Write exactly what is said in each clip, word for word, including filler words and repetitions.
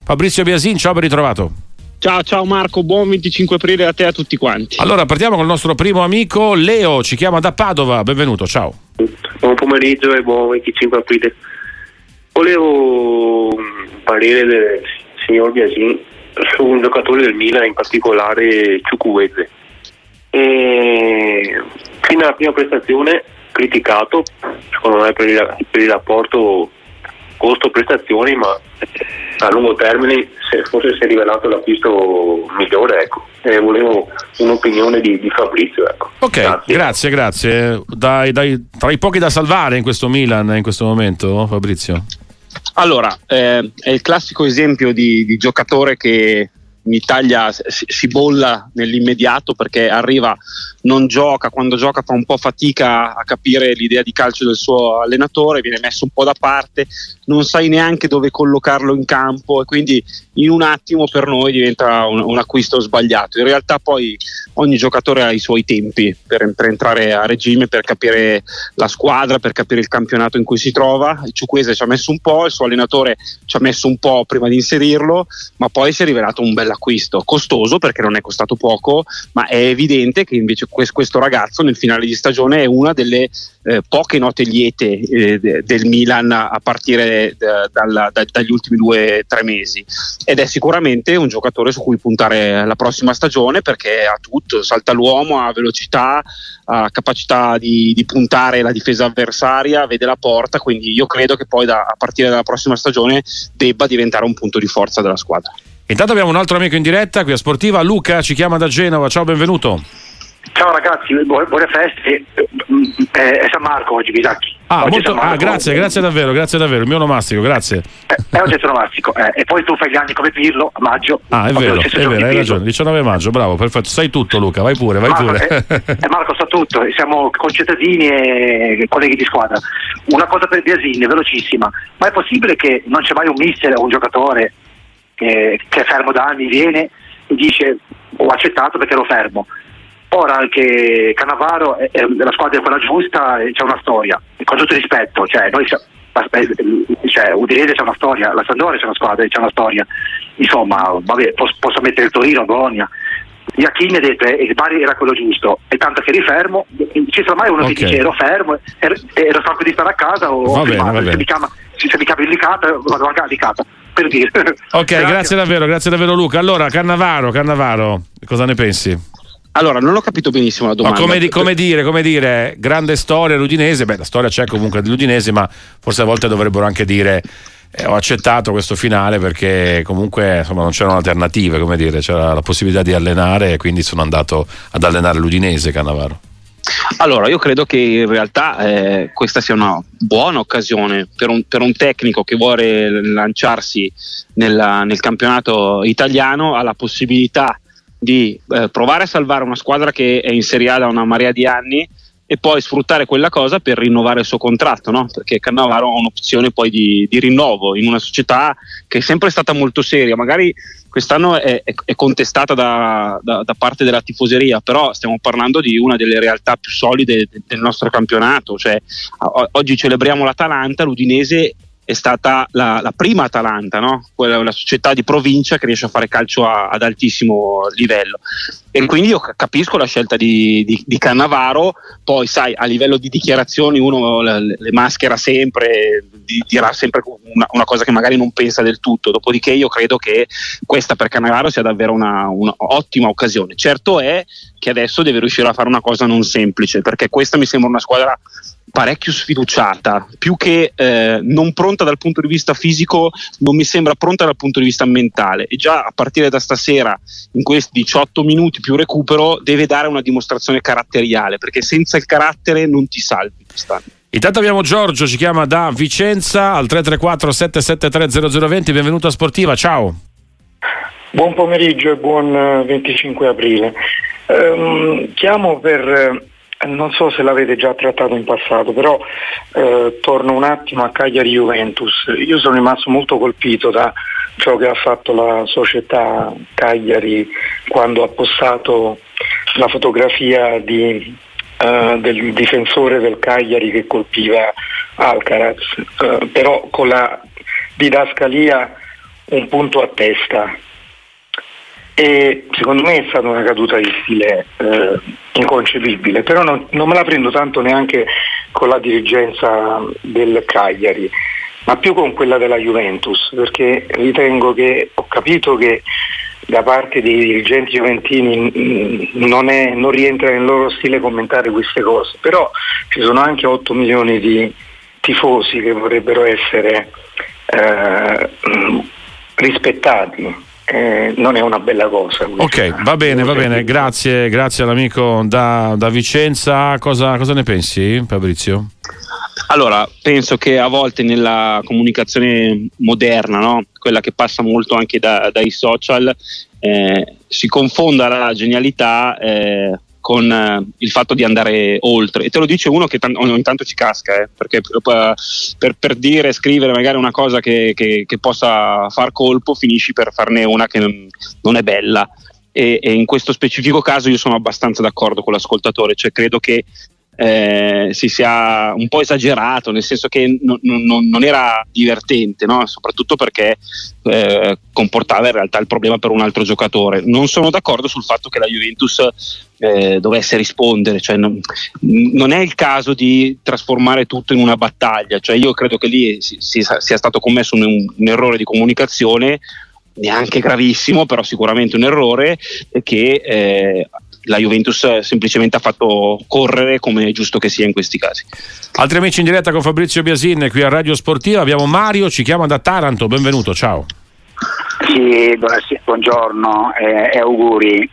Fabrizio Biasin, ciao, ben ritrovato. Ciao, ciao Marco, buon venticinque aprile a te e a tutti quanti. Allora partiamo con il nostro primo amico Leo, ci chiama da Padova, benvenuto, ciao. Buon pomeriggio e buon venticinque aprile. Volevo parere del signor Biasin su un giocatore del Milan, in particolare Chukwueze. E fino alla prima prestazione criticato, secondo me, per il, per il rapporto costo-prestazioni, ma a lungo termine se forse si è rivelato l'acquisto migliore, ecco. E volevo un'opinione di, di Fabrizio, ecco. Ok, grazie, grazie, grazie. Dai, dai, tra i pochi da salvare in questo Milan in questo momento, Fabrizio. Allora, eh, è il classico esempio di, di giocatore che in Italia si, si bolla nell'immediato perché arriva, non gioca, quando gioca fa un po' fatica a capire l'idea di calcio del suo allenatore, viene messo un po' da parte, non sai neanche dove collocarlo in campo e quindi in un attimo per noi diventa un, un acquisto sbagliato. In realtà poi ogni giocatore ha i suoi tempi per, per entrare a regime, per capire la squadra, per capire il campionato in cui si trova. Il Chukwueze ci ha messo un po', il suo allenatore ci ha messo un po' prima di inserirlo, ma poi si è rivelato un bel acquisto, costoso perché non è costato poco, ma è evidente che invece questo ragazzo nel finale di stagione è una delle eh, poche note liete eh, del Milan a partire da, dalla, da, dagli ultimi due o tre mesi, ed è sicuramente un giocatore su cui puntare la prossima stagione perché ha tutto, salta l'uomo, ha velocità, ha capacità di, di puntare la difesa avversaria, vede la porta, quindi io credo che poi da, a partire dalla prossima stagione debba diventare un punto di forza della squadra. Intanto abbiamo un altro amico in diretta qui a Sportiva, Luca ci chiama da Genova, ciao, benvenuto. Ciao ragazzi, buone, buone feste. Eh, è San Marco oggi, Bisacchi. Ah, oggi molto, ah, grazie, grazie davvero, grazie davvero, il mio onomastico, grazie. Eh, è oggi è onomastico, eh, e poi tu fai gli anni come Pirlo a maggio. Ah, è vero, è vero, hai ragione, diciannove maggio, bravo, perfetto, sai tutto Luca, vai pure, vai Marco, pure. Eh, eh, Marco sa tutto, siamo concittadini e colleghi di squadra. Una cosa per Biasin, velocissima, ma è possibile che non c'è mai un mister o un giocatore che, che è fermo da anni, viene e dice ho accettato perché ero fermo? Ora anche Cannavaro è, è, la squadra è quella giusta, c'è una storia, con tutto il rispetto, cioè noi cioè, Udinese c'è una storia, la Sampdoria c'è una squadra, c'è una storia, insomma vabbè, posso, posso mettere il Torino, Bologna. Iachini ha detto eh, il Bari era quello giusto, e tanto che eri fermo, ci sarà mai uno okay. che dice ero fermo, ero, ero stanco di stare a casa o va ho bene, firmato, va bene. se mi chiama se mi chiama Licata vado anche a Licata, per dire. Ok, grazie. grazie davvero, grazie davvero Luca. Allora Cannavaro, Cannavaro, cosa ne pensi? Allora, non ho capito benissimo la domanda. No, come, di, come dire, come dire, grande storia l'Udinese, beh la storia c'è comunque dell'Udinese, ma forse a volte dovrebbero anche dire eh, ho accettato questo finale perché comunque insomma non c'erano alternative, come dire, c'era la possibilità di allenare e quindi sono andato ad allenare l'Udinese, Cannavaro. Allora, io credo che in realtà eh, questa sia una buona occasione per un, per un tecnico che vuole lanciarsi nella, nel campionato italiano, ha la possibilità di eh, provare a salvare una squadra che è in Serie A da una marea di anni e poi sfruttare quella cosa per rinnovare il suo contratto, no? Perché Cannavaro ha un'opzione poi di, di rinnovo in una società che è sempre stata molto seria, magari quest'anno è, è, è contestata da, da, da parte della tifoseria, però stiamo parlando di una delle realtà più solide del nostro campionato, cioè o, oggi celebriamo l'Atalanta, l'Udinese è stata la, la prima Atalanta, no? Quella, una società di provincia che riesce a fare calcio a, ad altissimo livello, e quindi io capisco la scelta di, di, di Cannavaro. Poi sai, a livello di dichiarazioni uno le, le maschera sempre, di, dirà sempre una, una cosa che magari non pensa del tutto, dopodiché io credo che questa per Cannavaro sia davvero una, una ottima occasione. Certo è che adesso deve riuscire a fare una cosa non semplice, perché questa mi sembra una squadra parecchio sfiduciata, più che eh, non pronta dal punto di vista fisico, non mi sembra pronta dal punto di vista mentale, e già a partire da stasera in questi diciotto minuti più recupero deve dare una dimostrazione caratteriale, perché senza il carattere non ti salvi quest'anno. Intanto abbiamo Giorgio, ci chiama da Vicenza al tre tre quattro sette sette tre zero zero due zero, benvenuto a Sportiva, ciao. Buon pomeriggio e buon venticinque aprile. Um, chiamo per non so se l'avete già trattato in passato, però eh, torno un attimo a Cagliari Juventus. Io sono rimasto molto colpito da ciò che ha fatto la società Cagliari quando ha postato la fotografia di, eh, del difensore del Cagliari che colpiva Alcaraz, eh, però con la didascalia un punto a testa. E secondo me è stata una caduta di stile eh, inconcepibile, però non, non me la prendo tanto neanche con la dirigenza del Cagliari, ma più con quella della Juventus, perché ritengo che, ho capito che da parte dei dirigenti juventini non, è, non rientra nel loro stile commentare queste cose, però ci sono anche otto milioni di tifosi che vorrebbero essere eh, rispettati. Eh, non è una bella cosa questa. Ok, va bene, va bene, grazie, grazie all'amico da, da Vicenza. Cosa, cosa ne pensi, Fabrizio? Allora, penso che a volte nella comunicazione moderna, no? Quella che passa molto anche da, dai social, eh, si confonda la genialità eh, con eh, il fatto di andare oltre, e te lo dice uno che t- ogni tanto ci casca, eh, perché per, per, per dire, scrivere magari una cosa che, che, che possa far colpo, finisci per farne una che non, non è bella, e, e in questo specifico caso io sono abbastanza d'accordo con l'ascoltatore, cioè credo che Eh, si sia un po' esagerato, nel senso che non, non, non era divertente, no? Soprattutto perché eh, comportava in realtà il problema per un altro giocatore. Non sono d'accordo sul fatto che la Juventus eh, dovesse rispondere, cioè non, non è il caso di trasformare tutto in una battaglia, cioè io credo che lì si, si, sia stato commesso un, un errore di comunicazione, neanche gravissimo, però sicuramente un errore che eh, la Juventus semplicemente ha fatto correre, come è giusto che sia in questi casi. Altri amici in diretta con Fabrizio Biasin qui a Radio Sportiva. Abbiamo Mario, ci chiama da Taranto, benvenuto, ciao. Sì, buongiorno e eh, auguri.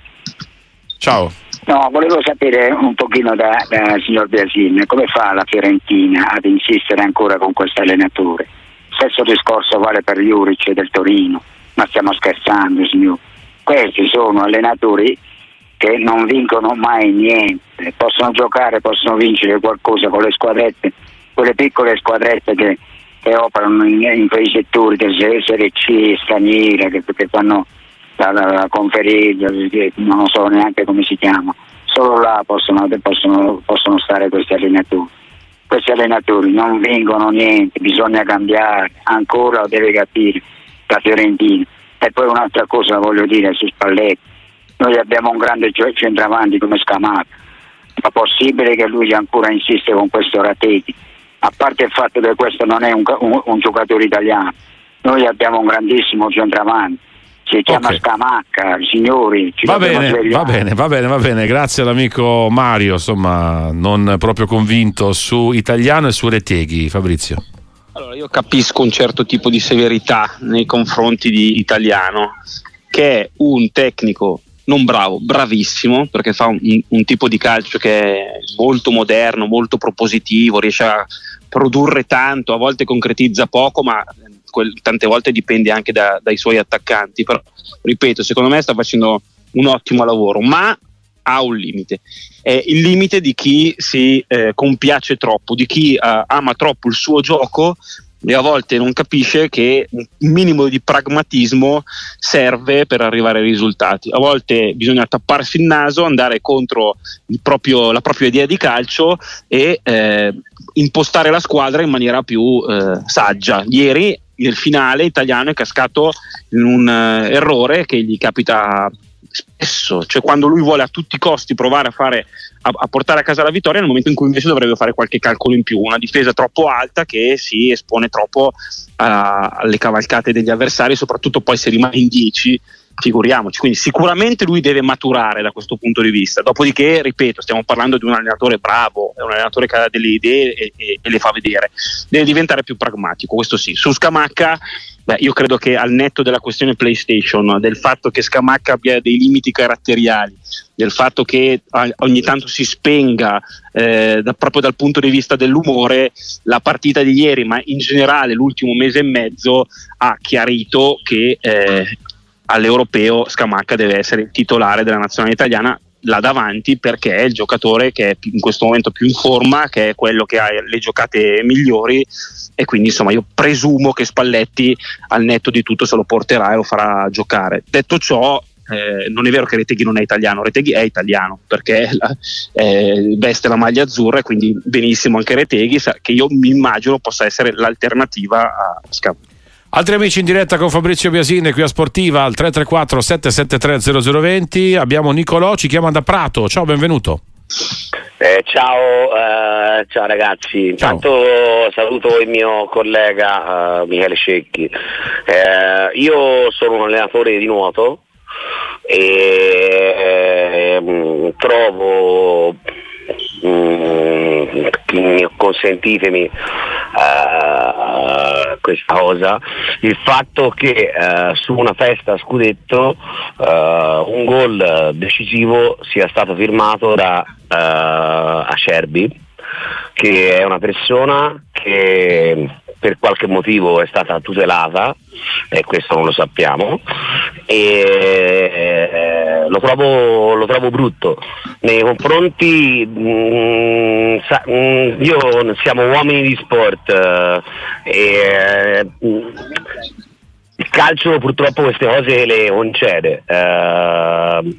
Ciao. No, volevo sapere un pochino da, da signor Biasin, come fa la Fiorentina ad insistere ancora con questo allenatore? Stesso discorso vale per Juric del Torino, ma stiamo scherzando, signor? Questi sono allenatori che non vincono mai niente, possono giocare, possono vincere qualcosa con le squadrette, quelle piccole squadrette che, che operano in, in quei settori del Serie C, straniere, che, che fanno la, la, la conferenza, non so neanche come si chiama, solo là possono, possono, possono stare questi allenatori. Questi allenatori non vincono niente, bisogna cambiare, ancora lo deve capire la Fiorentina. E poi un'altra cosa voglio dire su Spalletti. Noi abbiamo un grande centravanti come Scamacca, ma possibile che lui ancora insiste con questo Ratetti? A parte il fatto che questo non è un, un, un giocatore italiano, noi abbiamo un grandissimo centravanti, si chiama okay. Scamacca, signori, ci va bene, va bene, va bene, va bene, grazie all'amico Mario, insomma non proprio convinto su Italiano e su Reteghi. Fabrizio. Allora, io capisco un certo tipo di severità nei confronti di Italiano, che è un tecnico non bravo, bravissimo, perché fa un, un tipo di calcio che è molto moderno, molto propositivo, riesce a produrre tanto, a volte concretizza poco, ma quel, tante volte dipende anche da, dai suoi attaccanti. Però, ripeto, secondo me sta facendo un ottimo lavoro, ma ha un limite, è il limite di chi si eh, compiace troppo, di chi eh, ama troppo il suo gioco e a volte non capisce che un minimo di pragmatismo serve per arrivare ai risultati. A volte bisogna tapparsi il naso, andare contro il proprio, la propria idea di calcio e eh, impostare la squadra in maniera più eh, saggia. Ieri nel finale Italiano è cascato in un uh, errore che gli capita spesso, cioè quando lui vuole a tutti i costi provare a fare a, a portare a casa la vittoria, nel momento in cui invece dovrebbe fare qualche calcolo in più, una difesa troppo alta che si espone troppo a, alle cavalcate degli avversari, soprattutto poi se rimane in dieci, figuriamoci. Quindi sicuramente lui deve maturare da questo punto di vista, dopodiché ripeto, stiamo parlando di un allenatore bravo, è un allenatore che ha delle idee e, e, e le fa vedere, deve diventare più pragmatico, questo sì. Su Scamacca, beh, io credo che al netto della questione PlayStation, del fatto che Scamacca abbia dei limiti caratteriali, del fatto che ogni tanto si spenga eh, da, proprio dal punto di vista dell'umore, la partita di ieri, ma in generale l'ultimo mese e mezzo, ha chiarito che eh, all'europeo Scamacca deve essere il titolare della nazionale italiana là davanti, perché è il giocatore che è in questo momento più in forma, che è quello che ha le giocate migliori, e quindi insomma io presumo che Spalletti al netto di tutto se lo porterà e lo farà giocare. Detto ciò, eh, non è vero che Reteghi non è italiano, Reteghi è italiano perché la, eh, veste la maglia azzurra, e quindi benissimo anche Reteghi, che io mi immagino possa essere l'alternativa a Scamacca. Altri amici in diretta con Fabrizio Biasin qui a Sportiva al tre tre quattro sette sette tre zero zero due zero. Abbiamo Nicolò, ci chiama da Prato. Ciao, benvenuto. Eh, ciao, eh, ciao ragazzi. Intanto saluto il mio collega uh, Michele Cecchi. Eh, io sono un allenatore di nuoto e eh, trovo mm, consentitemi uh, questa cosa, il fatto che uh, su una festa a scudetto uh, un gol decisivo sia stato firmato da uh, Acerbi, che è una persona che per qualche motivo è stata tutelata e questo non lo sappiamo, e lo trovo, lo trovo brutto nei confronti mh, sa, mh, io siamo uomini di sport eh, e mh, il calcio purtroppo queste cose le concede. Uh,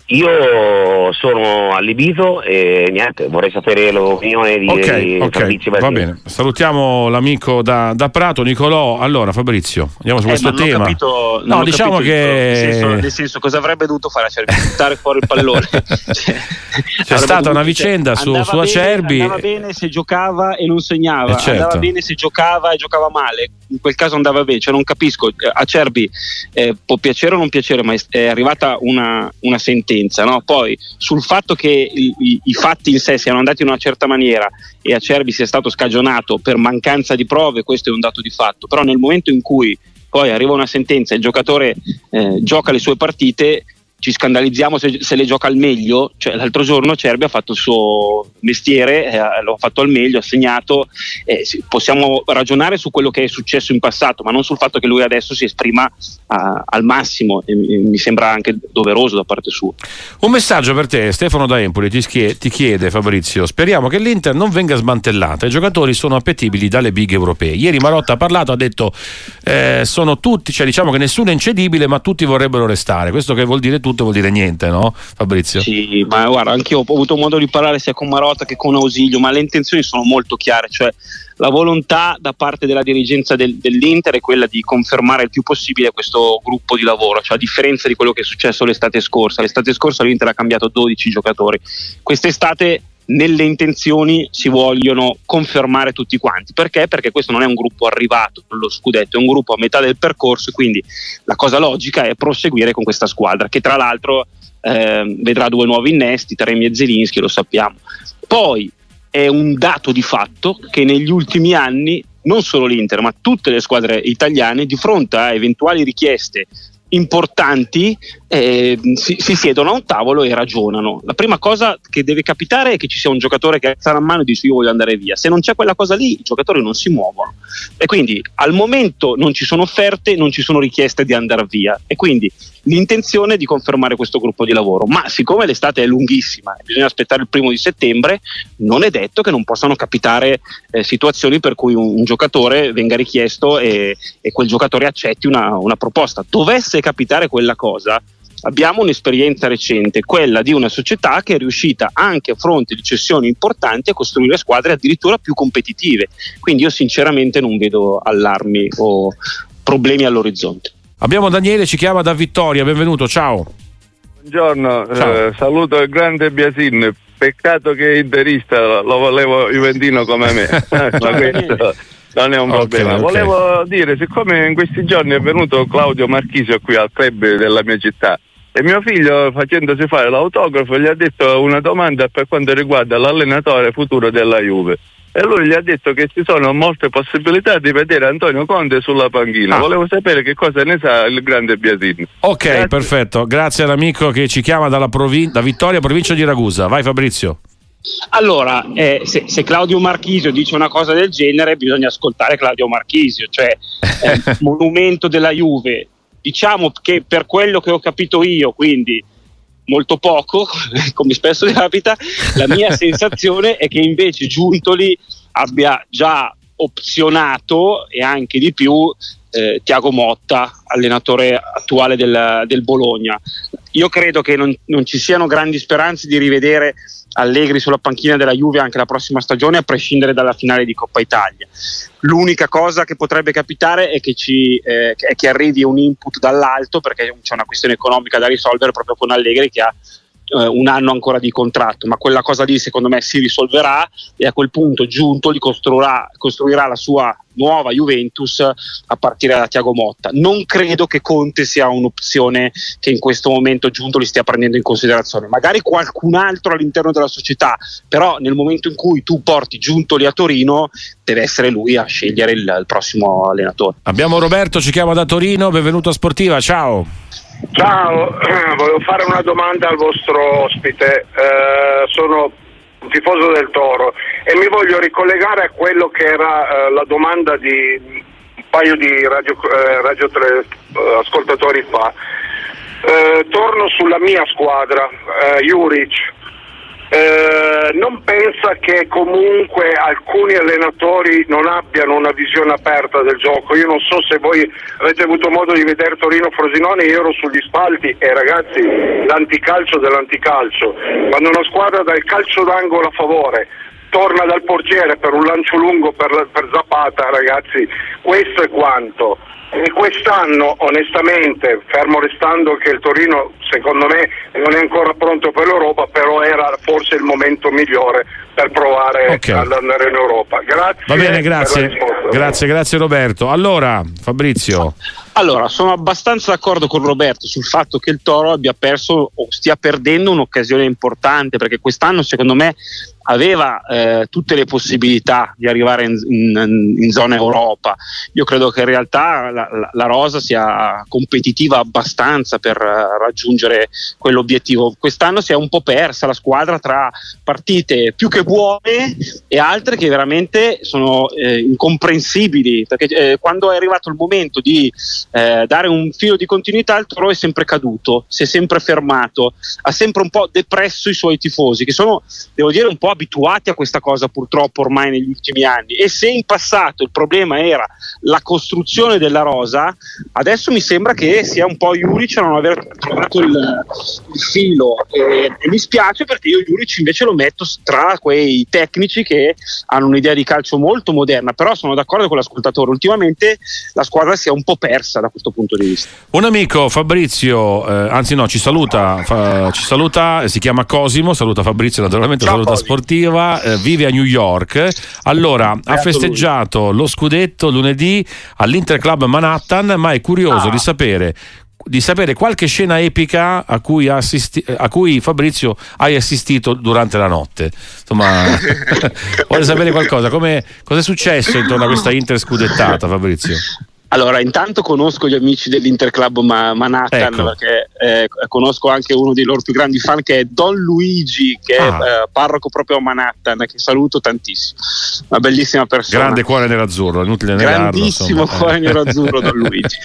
io sono allibito e niente, vorrei sapere l'opinione di, okay, di okay, Fabrizio va Basile. bene, salutiamo l'amico da, da Prato, Nicolò. Allora Fabrizio, andiamo su eh, questo ma non tema. Ho capito, non no, ho diciamo capito che nel senso, nel senso cosa avrebbe dovuto fare Acerbi? Buttare fuori il pallone. cioè, c'è stata una vicenda su, su bene, Acerbi. Andava bene se giocava e non segnava, eh certo. andava bene se giocava e giocava male. In quel caso andava bene, cioè non capisco. Acerbi eh, può piacere o non piacere, ma è arrivata una, una sentenza, no? Poi sul fatto che i, i, i fatti in sé siano andati in una certa maniera e Acerbi sia stato scagionato per mancanza di prove, questo è un dato di fatto, però nel momento in cui poi arriva una sentenza e il giocatore eh, gioca le sue partite, ci scandalizziamo se, se le gioca al meglio. Cioè, l'altro giorno Acerbi ha fatto il suo mestiere, eh, l'ha fatto al meglio, ha segnato, eh, possiamo ragionare su quello che è successo in passato, ma non sul fatto che lui adesso si esprima a, al massimo, e, e mi sembra anche doveroso da parte sua. Un messaggio per te, Stefano da Empoli ti, schie- ti chiede Fabrizio: speriamo che l'Inter non venga smantellata, i giocatori sono appetibili dalle big europee. Ieri Marotta ha parlato, ha detto eh, sono tutti, cioè diciamo che nessuno è incedibile ma tutti vorrebbero restare. Questo che vuol dire tutto vuol dire niente, no Fabrizio? Sì, ma guarda, anch'io ho avuto modo di parlare sia con Marotta che con Ausilio, ma le intenzioni sono molto chiare, cioè la volontà da parte della dirigenza del, dell'Inter è quella di confermare il più possibile questo gruppo di lavoro, cioè a differenza di quello che è successo l'estate scorsa. L'estate scorsa l'Inter ha cambiato dodici giocatori, quest'estate nelle intenzioni si vogliono confermare tutti quanti. Perché? Perché questo non è un gruppo arrivato allo scudetto, è un gruppo a metà del percorso, e quindi la cosa logica è proseguire con questa squadra che tra l'altro eh, vedrà due nuovi innesti, Taremi e Zelinski, lo sappiamo. Poi è un dato di fatto che negli ultimi anni non solo l'Inter ma tutte le squadre italiane di fronte a eventuali richieste importanti eh, si, si siedono a un tavolo e ragionano. La prima cosa che deve capitare è che ci sia un giocatore che alza la mano e dice io voglio andare via. Se non c'è quella cosa lì, i giocatori non si muovono, e quindi al momento non ci sono offerte, non ci sono richieste di andare via, e quindi l'intenzione è di confermare questo gruppo di lavoro. Ma siccome l'estate è lunghissima e bisogna aspettare il primo di settembre, non è detto che non possano capitare eh, situazioni per cui un, un giocatore venga richiesto e, e quel giocatore accetti una, una proposta. Dovesse capitare quella cosa, abbiamo un'esperienza recente, quella di una società che è riuscita anche a fronte di cessioni importanti a costruire squadre addirittura più competitive. Quindi io sinceramente non vedo allarmi o problemi all'orizzonte. Abbiamo Daniele, ci chiama da Vittoria, benvenuto, ciao. Buongiorno, ciao. Eh, saluto il grande Biasin, peccato che è interista, lo volevo juventino come me, ma questo non è un problema. Okay, okay. Volevo dire, siccome in questi giorni è venuto Claudio Marchisio qui al club della mia città e mio figlio, facendosi fare l'autografo, gli ha detto una domanda per quanto riguarda l'allenatore futuro della Juve, e lui gli ha detto che ci sono molte possibilità di vedere Antonio Conte sulla panchina. Ah. Volevo sapere che cosa ne sa il grande Biasini. Ok, grazie. Perfetto, grazie all'amico che ci chiama dalla provin- da Vittoria, provincia di Ragusa. Vai Fabrizio. Allora, eh, se, se Claudio Marchisio dice una cosa del genere bisogna ascoltare Claudio Marchisio, cioè eh, monumento della Juve. Diciamo che per quello che ho capito io, quindi molto poco, come spesso capita, la mia sensazione è che invece Giuntoli abbia già opzionato, e anche di più, eh, Thiago Motta, allenatore attuale del, del Bologna. Io credo che non, non ci siano grandi speranze di rivedere Allegri sulla panchina della Juve anche la prossima stagione, a prescindere dalla finale di Coppa Italia. L'unica cosa che potrebbe capitare è che, ci, eh, è che arrivi un input dall'alto, perché c'è una questione economica da risolvere proprio con Allegri, che ha eh, un anno ancora di contratto, ma quella cosa lì secondo me si risolverà, e a quel punto Giuntoli costruirà, costruirà la sua nuova Juventus a partire da Thiago Motta. Non credo che Conte sia un'opzione che in questo momento Giuntoli stia prendendo in considerazione, magari qualcun altro all'interno della società, però nel momento in cui tu porti Giuntoli a Torino deve essere lui a scegliere il, il prossimo allenatore. Abbiamo Roberto, ci chiama da Torino, benvenuto a Sportiva, ciao. Ciao, volevo fare una domanda al vostro ospite. Eh, sono un tifoso del Toro e mi voglio ricollegare a quello che era eh, la domanda di un paio di radio, eh, radio tele, eh, ascoltatori fa. Eh, torno sulla mia squadra, eh, Juric. Eh, non pensa che comunque alcuni allenatori non abbiano una visione aperta del gioco? Io non so se voi avete avuto modo di vedere Torino-Frosinone, io ero sugli spalti e ragazzi, l'anticalcio dell'anticalcio, quando una squadra dà il calcio d'angolo a favore torna dal portiere per un lancio lungo per, per Zapata, ragazzi, questo è quanto. E quest'anno onestamente, fermo restando che il Torino secondo me non è ancora pronto per l'Europa, però era forse il momento migliore per provare okay. ad andare in Europa. Grazie. Va bene, grazie. Grazie, grazie Roberto. Allora, Fabrizio. Allora, sono abbastanza d'accordo con Roberto sul fatto che il Toro abbia perso o stia perdendo un'occasione importante, perché quest'anno secondo me aveva eh, tutte le possibilità di arrivare in, in, in zona Europa. Io credo che in realtà la, la, la rosa sia competitiva abbastanza per uh, raggiungere quell'obiettivo. Quest'anno si è un po' persa la squadra tra partite più che buone e altre che veramente sono eh, incomprensibili, perché eh, quando è arrivato il momento di eh, dare un filo di continuità, il Toro è sempre caduto, si è sempre fermato, ha sempre un po' depresso i suoi tifosi, che sono, devo dire, un po' abituati a questa cosa purtroppo ormai negli ultimi anni. E se in passato il problema era la costruzione della rosa, adesso mi sembra che sia un po' Juric a non aver trovato il, il filo, e, e mi spiace, perché io Juric invece lo metto tra quei tecnici che hanno un'idea di calcio molto moderna. Però sono d'accordo con l'ascoltatore, ultimamente la squadra si è un po' persa da questo punto di vista. Un amico, Fabrizio, eh, anzi no, ci saluta, fa, ci saluta, si chiama Cosimo, saluta Fabrizio naturalmente. Ciao, saluta Sportiva. Eh, vive a New York. Allora, ha festeggiato lo scudetto lunedì all'Inter Club Manhattan, ma è curioso ah. di sapere di sapere qualche scena epica a cui, assisti- a cui Fabrizio hai assistito durante la notte. Insomma, vuole sapere qualcosa, come cosa è successo intorno a questa Inter scudettata, Fabrizio? Allora, intanto conosco gli amici dell'Interclub Ma- Manhattan, ecco. perché eh, conosco anche uno dei loro più grandi fan, che è Don Luigi, che ah. è eh, parroco proprio a Manhattan, che saluto tantissimo. Una bellissima persona. Grande cuore nerazzurro, inutile negarlo. Grandissimo insomma. Cuore nerazzurro Don Luigi.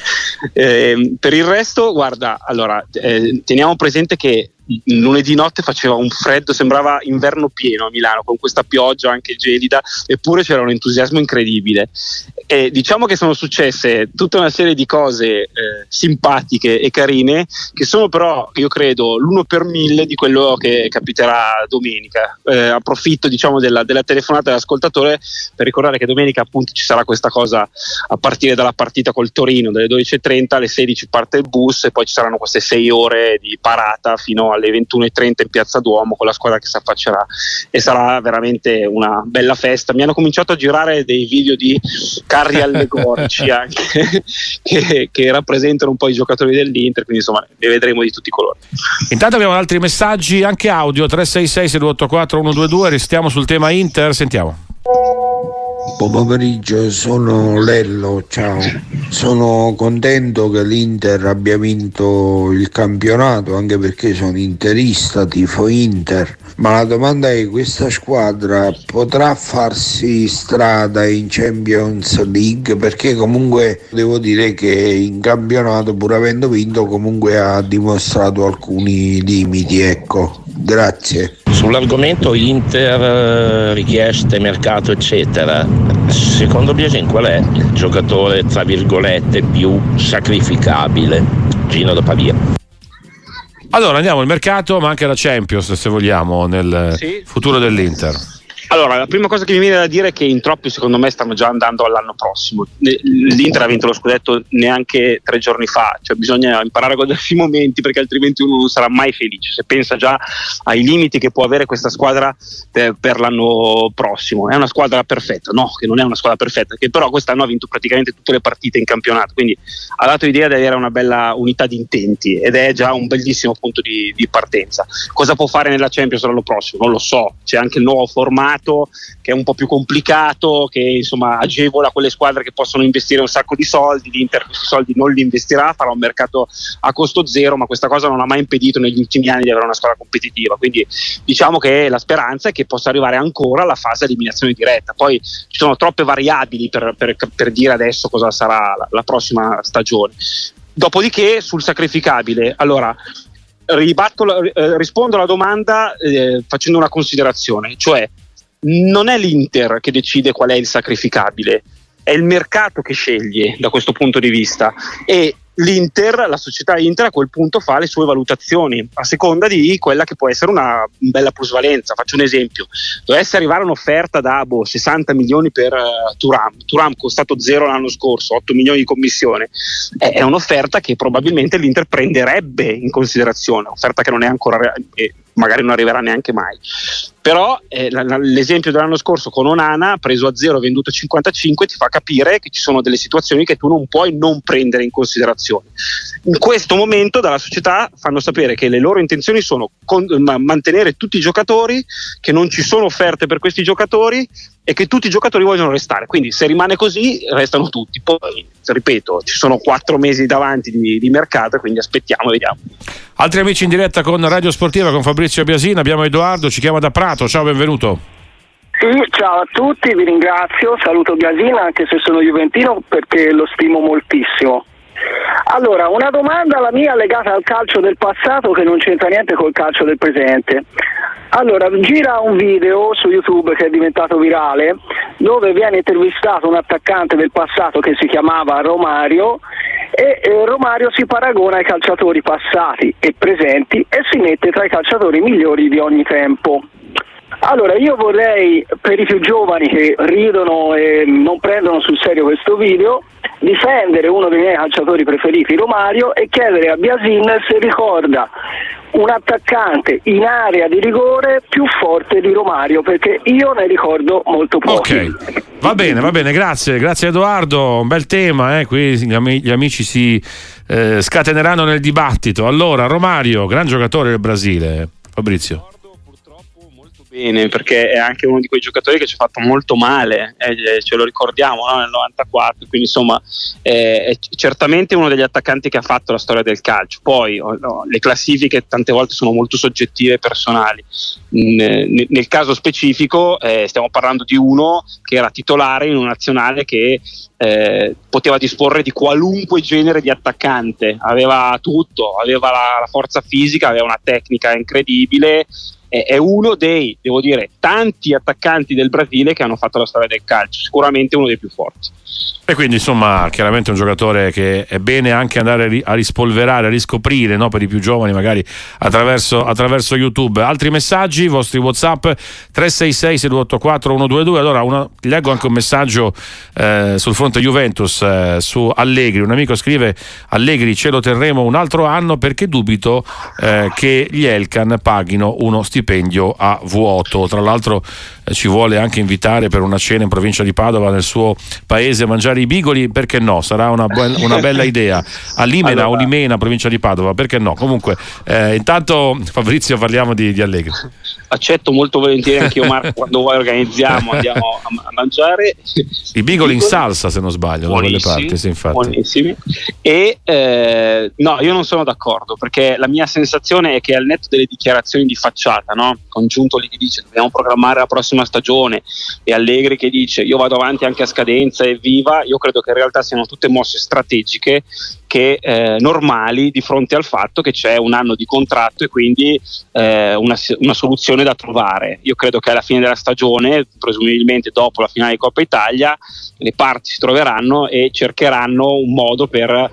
Eh, per il resto, guarda, allora, eh, teniamo presente che lunedì notte faceva un freddo, sembrava inverno pieno a Milano, con questa pioggia anche gelida, eppure c'era un entusiasmo incredibile. E diciamo che sono successe tutta una serie di cose eh, simpatiche e carine, che sono però, io credo, l'uno per mille di quello che capiterà domenica. Eh, approfitto diciamo della, della telefonata dell'ascoltatore per ricordare che domenica appunto ci sarà questa cosa a partire dalla partita col Torino, dalle dodici e trenta alle sedici parte il bus, e poi ci saranno queste sei ore di parata fino alle ventuno e trenta in Piazza Duomo con la squadra che si affaccerà, e sarà veramente una bella festa. Mi hanno cominciato a girare dei video di carri allegorici anche che, che rappresentano un po' i giocatori dell'Inter, quindi insomma ne vedremo di tutti i colori. Intanto abbiamo altri messaggi anche audio, tre sei sei sei due otto quattro uno due due. Restiamo sul tema Inter, sentiamo. Buon pomeriggio, sono Lello, ciao. Sono contento che l'Inter abbia vinto il campionato, anche perché sono interista, tifo Inter, ma la domanda è: questa squadra potrà farsi strada in Champions League? Perché comunque devo dire che in campionato, pur avendo vinto, comunque ha dimostrato alcuni limiti, ecco. Grazie. Sull'argomento Inter, richieste, mercato eccetera, secondo Biasin qual è il giocatore tra virgolette più sacrificabile? Gino da Pavia. Allora andiamo al mercato, ma anche alla Champions, se vogliamo, nel sì. futuro dell'Inter. Allora, la prima cosa che mi viene da dire è che in troppi secondo me stanno già andando all'anno prossimo. L'Inter ha vinto lo scudetto neanche tre giorni fa, cioè bisogna imparare a godersi i momenti, perché altrimenti uno non sarà mai felice se pensa già ai limiti che può avere questa squadra per, per l'anno prossimo. È una squadra perfetta? No, che non è una squadra perfetta, che però quest'anno ha vinto praticamente tutte le partite in campionato, quindi ha dato idea di avere una bella unità di intenti ed è già un bellissimo punto di, di partenza. Cosa può fare nella Champions l'anno prossimo? Non lo so, c'è anche il nuovo formato che è un po' più complicato, che insomma agevola quelle squadre che possono investire un sacco di soldi. L'Inter questi soldi non li investirà, farà un mercato a costo zero, ma questa cosa non ha mai impedito negli ultimi anni di avere una squadra competitiva, quindi diciamo che la speranza è che possa arrivare ancora alla fase di eliminazione diretta. Poi ci sono troppe variabili per, per, per dire adesso cosa sarà la, la prossima stagione. Dopodiché sul sacrificabile, allora ribatto, eh, rispondo alla domanda eh, facendo una considerazione, cioè non è l'Inter che decide qual è il sacrificabile, è il mercato che sceglie da questo punto di vista, e l'Inter, la società Inter a quel punto fa le sue valutazioni a seconda di quella che può essere una bella plusvalenza. Faccio un esempio: dovesse arrivare un'offerta da boh, sessanta milioni per uh, Thuram Thuram costato zero l'anno scorso, otto milioni di commissione, è, è un'offerta che probabilmente l'Inter prenderebbe in considerazione, offerta che non è ancora eh, magari non arriverà neanche mai. Però eh, l'esempio dell'anno scorso con Onana, preso a zero, venduto a cinquantacinque, ti fa capire che ci sono delle situazioni che tu non puoi non prendere in considerazione. In questo momento dalla società fanno sapere che le loro intenzioni sono con, ma, mantenere tutti i giocatori, che non ci sono offerte per questi giocatori e che tutti i giocatori vogliono restare. Quindi se rimane così restano tutti. Poi ripeto, ci sono quattro mesi davanti di, di mercato, quindi aspettiamo e vediamo. Altri amici in diretta con Radio Sportiva, con Fabrizio Biasina. Abbiamo Edoardo, ci chiama da Prato. Ciao, benvenuto. Sì, ciao a tutti, vi ringrazio, saluto Biasina anche se sono juventino perché lo stimo moltissimo. Allora, una domanda la mia legata al calcio del passato che non c'entra niente col calcio del presente. Allora, gira un video su YouTube che è diventato virale dove viene intervistato un attaccante del passato che si chiamava Romario e eh, Romario si paragona ai calciatori passati e presenti e si mette tra i calciatori migliori di ogni tempo. Allora, io vorrei, per i più giovani che ridono e non prendono sul serio questo video, difendere uno dei miei calciatori preferiti, Romario, e chiedere a Biasin se ricorda un attaccante in area di rigore più forte di Romario, perché io ne ricordo molto pochi. Ok, va bene, va bene, grazie, grazie Edoardo, un bel tema, eh? Qui gli, am- gli amici si eh, scateneranno nel dibattito. Allora, Romario, gran giocatore del Brasile, Fabrizio. Bene, perché è anche uno di quei giocatori che ci ha fatto molto male, eh, ce lo ricordiamo, no? Nel novantaquattro, quindi insomma eh, è certamente uno degli attaccanti che ha fatto la storia del calcio. Poi no, le classifiche tante volte sono molto soggettive e personali. N- nel caso specifico eh, stiamo parlando di uno che era titolare in una nazionale che eh, poteva disporre di qualunque genere di attaccante, aveva tutto, aveva la, la forza fisica, aveva una tecnica incredibile. È uno dei, devo dire, tanti attaccanti del Brasile che hanno fatto la storia del calcio, sicuramente uno dei più forti. E quindi insomma chiaramente un giocatore che è bene anche andare a rispolverare, a riscoprire, no? Per i più giovani magari attraverso, attraverso YouTube. Altri messaggi, vostri WhatsApp tre sei sei sei due otto quattro uno due due. Allora una, leggo anche un messaggio eh, sul fronte Juventus eh, su Allegri. Un amico scrive: Allegri ce lo terremo un altro anno perché dubito eh, che gli Elkan paghino uno stipendio a vuoto. Tra l'altro eh, ci vuole anche invitare per una cena in provincia di Padova, nel suo paese, a mangiare i bigoli, perché no? Sarà una, bu- una bella idea. A Limena allora, o Limena, provincia di Padova, perché no? Comunque eh, intanto Fabrizio parliamo di, di Allegri. Accetto molto volentieri anche io, Marco, quando vuoi organizziamo, andiamo a, a mangiare i bigoli in salsa, se non sbaglio, da quelle parti, sì, infatti. Buonissimi. E eh, no, io non sono d'accordo, perché la mia sensazione è che al netto delle dichiarazioni di facciata, no? Con Giuntoli che dice dobbiamo programmare la prossima stagione e Allegri che dice io vado avanti anche a scadenza e viva, io credo che in realtà siano tutte mosse strategiche che eh, normali di fronte al fatto che c'è un anno di contratto e quindi eh, una, una soluzione da trovare. Io credo che alla fine della stagione, presumibilmente dopo la finale di Coppa Italia, le parti si troveranno e cercheranno un modo per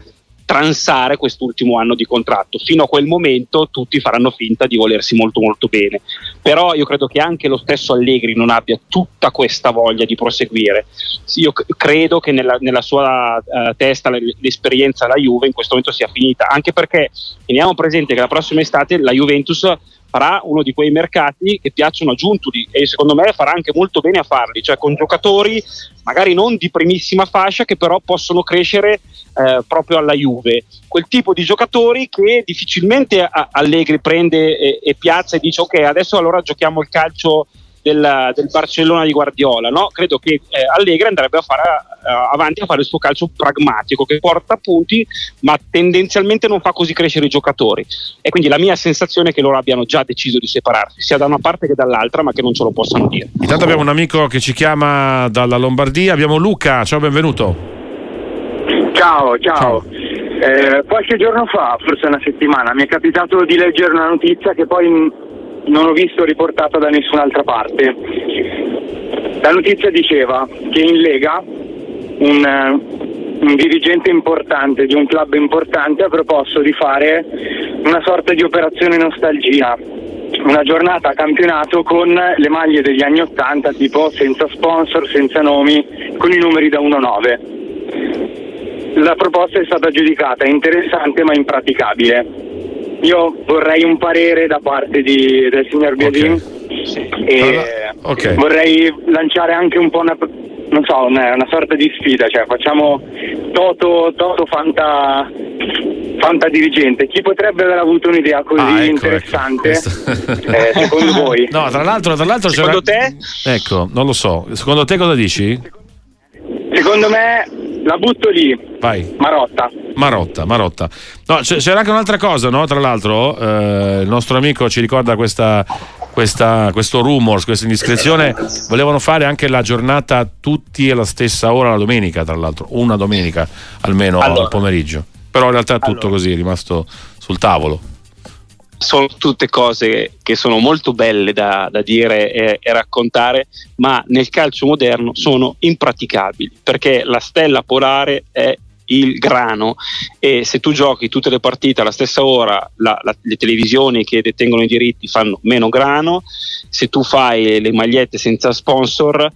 transare quest'ultimo anno di contratto. Fino a quel momento tutti faranno finta di volersi molto molto bene, però io credo che anche lo stesso Allegri non abbia tutta questa voglia di proseguire. Io c- credo che nella, nella sua uh, testa l- l'esperienza alla Juve in questo momento sia finita, anche perché teniamo presente che la prossima estate la Juventus farà uno di quei mercati che piacciono a Giuntoli, e secondo me farà anche molto bene a farli, cioè con giocatori magari non di primissima fascia che però possono crescere eh, proprio alla Juve, quel tipo di giocatori che difficilmente a- Allegri prende e-, e piazza e dice ok, adesso allora giochiamo il calcio del, del Barcellona di Guardiola, no? Credo che eh, Allegri andrebbe a fare uh, avanti a fare il suo calcio pragmatico che porta punti ma tendenzialmente non fa così crescere i giocatori, e quindi la mia sensazione è che loro abbiano già deciso di separarsi sia da una parte che dall'altra, ma che non ce lo possano dire. Intanto abbiamo un amico che ci chiama dalla Lombardia, abbiamo Luca, ciao, benvenuto. Ciao, ciao. ciao. Eh, qualche giorno fa, forse una settimana, mi è capitato di leggere una notizia che poi non ho visto riportata da nessun'altra parte. La notizia diceva che in Lega un, un dirigente importante di un club importante ha proposto di fare una sorta di operazione nostalgia, una giornata a campionato con le maglie degli anni ottanta, tipo senza sponsor, senza nomi, con i numeri da uno a nove. La proposta è stata giudicata interessante ma impraticabile. Io vorrei un parere da parte di, del signor Biasin, okay. e allora, okay. vorrei lanciare anche un po' una, non so, una, una sorta di sfida, cioè facciamo Toto, Toto Fanta, Fanta dirigente. Chi potrebbe aver avuto un'idea così ah, ecco, interessante ecco. eh, secondo voi? No, tra l'altro, tra l'altro secondo te? Ecco, non lo so. Secondo te cosa dici? Secondo me la butto lì. Vai. Marotta. Marotta, Marotta. No, c'era anche un'altra cosa, no? Tra l'altro, eh, il nostro amico ci ricorda questa, questa, questo rumors, questa indiscrezione. Volevano fare anche la giornata tutti alla stessa ora la domenica, tra l'altro, una domenica almeno allora, al pomeriggio. Però in realtà è tutto allora. così, è rimasto sul tavolo. Sono tutte cose che sono molto belle da, da dire e, e raccontare, ma nel calcio moderno sono impraticabili, perché la stella polare è il grano, e se tu giochi tutte le partite alla stessa ora, la, la, le televisioni che detengono i diritti fanno meno grano, se tu fai le magliette senza sponsor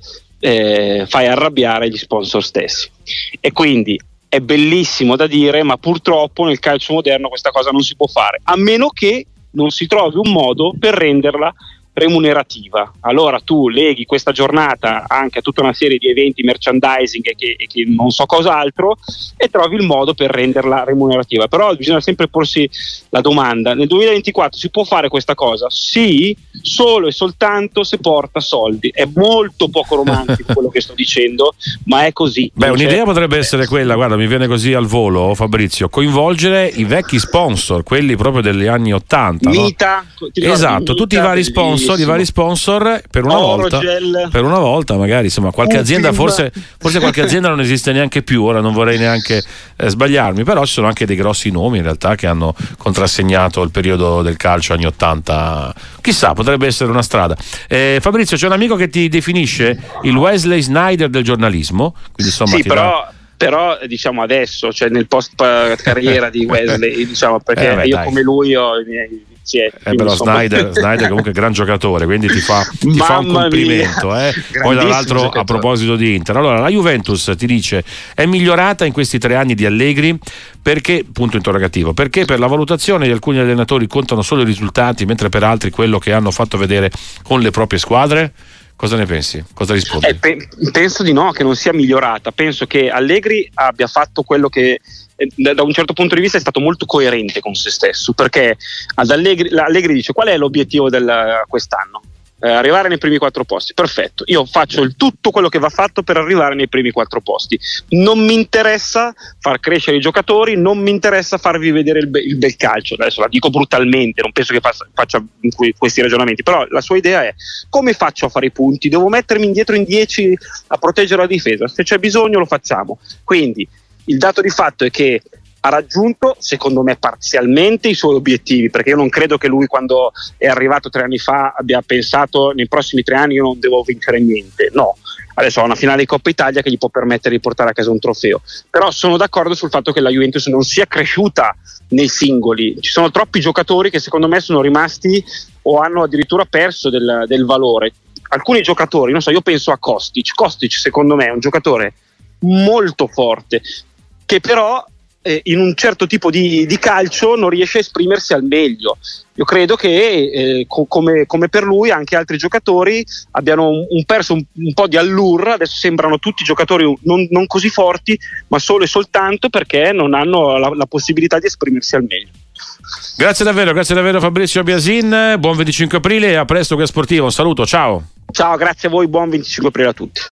eh, fai arrabbiare gli sponsor stessi, e quindi è bellissimo da dire, ma purtroppo nel calcio moderno questa cosa non si può fare, a meno che non si trovi un modo per renderla remunerativa. Allora tu leghi questa giornata anche a tutta una serie di eventi merchandising e che, e che non so cos'altro, e trovi il modo per renderla remunerativa. Però bisogna sempre porsi la domanda: nel duemilaventiquattro si può fare questa cosa? Sì, solo e soltanto se porta soldi. È molto poco romantico quello che sto dicendo, ma è così. Beh, un'idea potrebbe essere quella, guarda, mi viene così al volo, Fabrizio, coinvolgere i vecchi sponsor, quelli proprio degli anni ottanta, Mita, no? Esatto, tutti i vari sponsor i vari sponsor per una volta Orogel. per una volta magari, insomma, qualche azienda, forse, forse qualche azienda non esiste neanche più, ora non vorrei neanche eh, sbagliarmi, però ci sono anche dei grossi nomi in realtà che hanno contrassegnato il periodo del calcio anni ottanta, chissà, potrebbe essere una strada. eh, Fabrizio, c'è un amico che ti definisce il Wesley Snyder del giornalismo, quindi insomma sì, ti però dà... però diciamo adesso, cioè nel post carriera di Wesley, diciamo, perché eh beh, io dai. come lui ho i miei Sì, eh, però insomma... Snyder, Snyder comunque è gran giocatore, quindi ti fa, ti fa un complimento. Eh. Poi dall'altro giocatore. A proposito di Inter, allora la Juventus ti dice è migliorata in questi tre anni di Allegri perché, punto interrogativo, perché per la valutazione di alcuni allenatori contano solo i risultati, mentre per altri quello che hanno fatto vedere con le proprie squadre. Cosa ne pensi? Cosa rispondi? Eh, pe- penso di no, che non sia migliorata. Penso che Allegri abbia fatto quello che eh, da un certo punto di vista è stato molto coerente con se stesso, perché ad Allegri, Allegri dice: qual è l'obiettivo del quest'anno? Eh, arrivare nei primi quattro posti. Perfetto, io faccio il tutto quello che va fatto per arrivare nei primi quattro posti. Non mi interessa far crescere i giocatori, non mi interessa farvi vedere il, be- il bel calcio. Adesso la dico brutalmente, non penso che fa- faccia questi ragionamenti, però la sua idea è: come faccio a fare i punti? Devo mettermi indietro in dieci a proteggere la difesa, se c'è bisogno lo facciamo. Quindi il dato di fatto è che ha raggiunto secondo me parzialmente i suoi obiettivi, perché io non credo che lui quando è arrivato tre anni fa abbia pensato nei prossimi tre anni io non devo vincere niente, no, adesso ha una finale di Coppa Italia che gli può permettere di portare a casa un trofeo, però sono d'accordo sul fatto che la Juventus non sia cresciuta nei singoli, ci sono troppi giocatori che secondo me sono rimasti o hanno addirittura perso del, del valore. Alcuni giocatori, non so, io penso a Kostic. Kostic secondo me è un giocatore molto forte che però eh, in un certo tipo di, di calcio non riesce a esprimersi al meglio. Io credo che eh, co- come, come per lui anche altri giocatori abbiano un, un perso un, un po' di allure, adesso sembrano tutti giocatori non, non così forti, ma solo e soltanto perché non hanno la, la possibilità di esprimersi al meglio. Grazie davvero, grazie davvero Fabrizio Biasin, buon venticinque aprile e a presto che è Sportivo, un saluto, ciao. Ciao, grazie a voi, buon venticinque aprile a tutti.